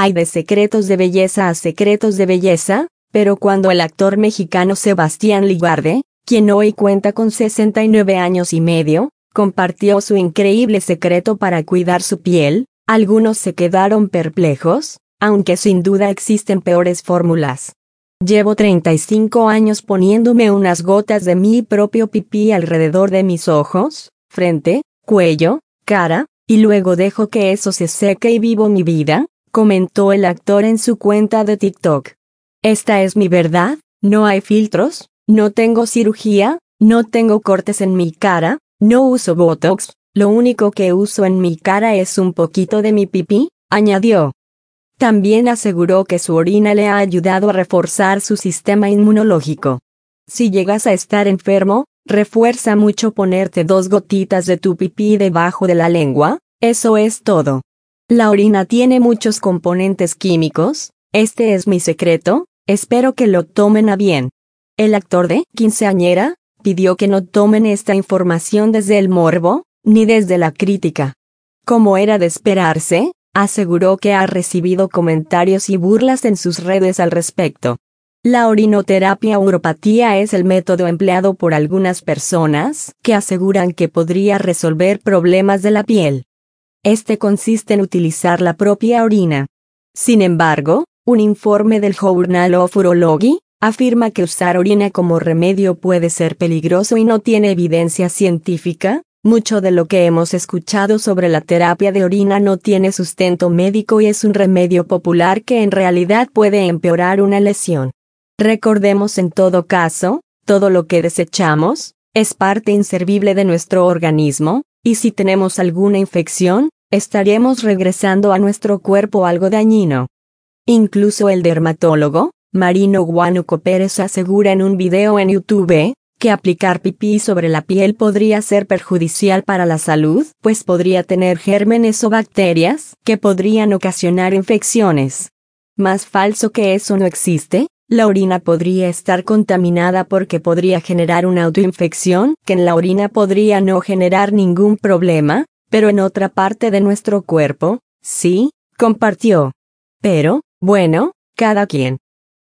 Hay de secretos de belleza a secretos de belleza, pero cuando el actor mexicano Sebastián Ligarde, quien hoy cuenta con 69 años y medio, compartió su increíble secreto para cuidar su piel, algunos se quedaron perplejos, aunque sin duda existen peores fórmulas. Llevo 35 años poniéndome unas gotas de mi propio pipí alrededor de mis ojos, frente, cuello, cara, y luego dejo que eso se seque y vivo mi vida, comentó el actor en su cuenta de TikTok. Esta es mi verdad, no hay filtros, no tengo cirugía, no tengo cortes en mi cara, no uso Botox, lo único que uso en mi cara es un poquito de mi pipí, añadió. También aseguró que su orina le ha ayudado a reforzar su sistema inmunológico. Si llegas a estar enfermo, refuerza mucho ponerte 2 gotitas de tu pipí debajo de la lengua, eso es todo. La orina tiene muchos componentes químicos, este es mi secreto, espero que lo tomen a bien. El actor de Quinceañera pidió que no tomen esta información desde el morbo, ni desde la crítica. Como era de esperarse, aseguró que ha recibido comentarios y burlas en sus redes al respecto. La orinoterapia uropatía es el método empleado por algunas personas que aseguran que podría resolver problemas de la piel. Este consiste en utilizar la propia orina. Sin embargo, un informe del Journal of Urology afirma que usar orina como remedio puede ser peligroso y no tiene evidencia científica. Mucho de lo que hemos escuchado sobre la terapia de orina no tiene sustento médico y es un remedio popular que en realidad puede empeorar una lesión. Recordemos en todo caso, todo lo que desechamos es parte inservible de nuestro organismo, y si tenemos alguna infección, estaremos regresando a nuestro cuerpo algo dañino. Incluso el dermatólogo, Marino Guánuco Pérez asegura en un video en YouTube, que aplicar pipí sobre la piel podría ser perjudicial para la salud, pues podría tener gérmenes o bacterias que podrían ocasionar infecciones. Más falso que eso no existe, la orina podría estar contaminada porque podría generar una autoinfección, que en la orina podría no generar ningún problema, pero en otra parte de nuestro cuerpo, sí, compartió. Pero, bueno, cada quien.